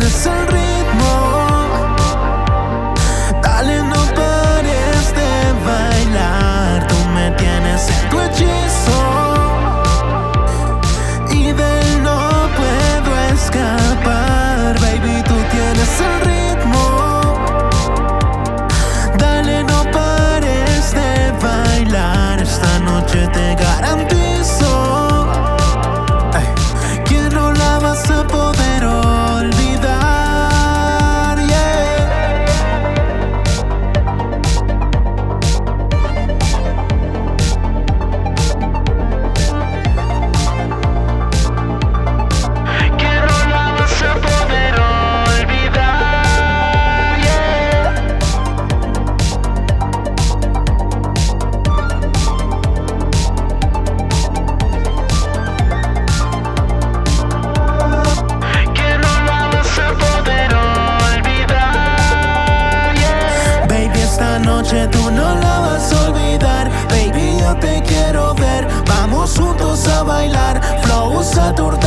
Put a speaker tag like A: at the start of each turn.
A: tienes el ritmo. Dale, no pares de bailar. Tú me tienes en tu hechizo y de él no puedo escapar. Baby, tú tienes el ritmo. Dale, no pares de bailar. Esta noche te garantizo que no la vas a poder olvidar, yeah. Que no la vas a poder olvidar, yeah. Que no la vas a poder olvidar, yeah. Baby, esta noche tú no la vas a olvidar. Baby, yo te quiero ver. Vamos juntos a bailar. Flow Saturday.